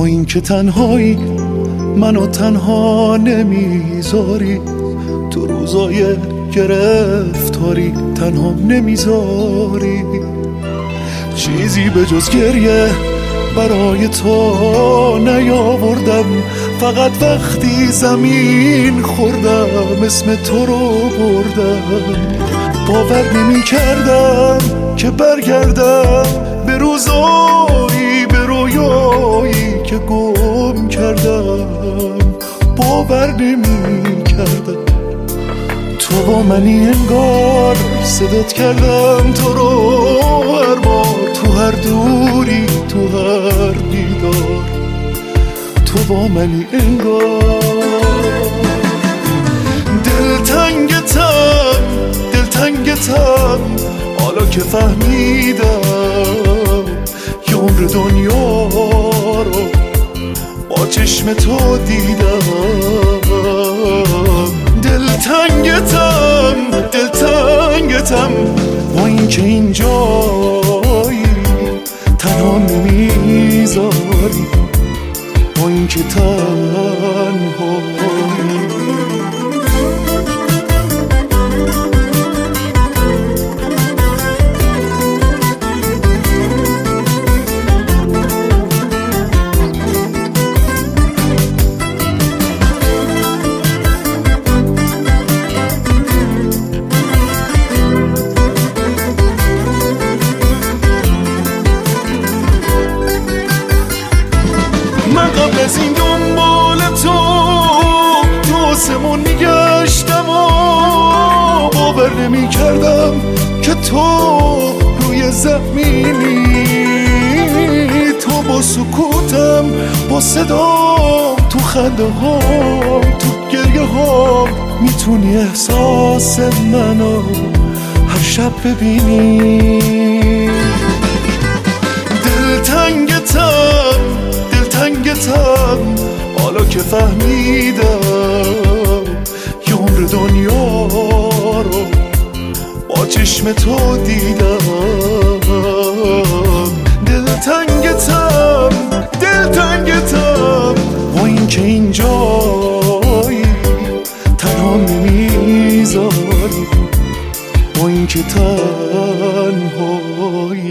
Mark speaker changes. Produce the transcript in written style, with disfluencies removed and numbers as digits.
Speaker 1: با این که تنهایی منو تنها نمیذاری، تو روزای گرفتاری تنها نمیذاری، چیزی به جز گریه برای تو نیاوردم، فقط وقتی زمین خوردم اسم تو رو بردم. باور نمی کردم که برگردم به روزایی به رویایی که گم کردم، باور نمی کردم تو با منی انگار، صدات کردم تو رو هر بار، تو هر دوری تو هر دیدار، تو با منی انگار. دلتنگتم حالا که فهمیدم یه عمر دنیا رو با چشم تو دیدم. دلتنگتم با این که اینجایی تنها نمیذاری، با این که تنهایی. من قبل از این دنبال تو آسمون میگشتم و باور نمی کردم که تو روی زمینی، تو با سکوتم با صدام تو خنده هام تو گریه هام میتونی احساس منو هر شب ببینی. دلتنگتم حالا که فهمیدم یه عمر دنیا رو با چشم تو دیدم. دلتنگتم با این که اینجایی تنها نمیذاری، با این که تنهایی.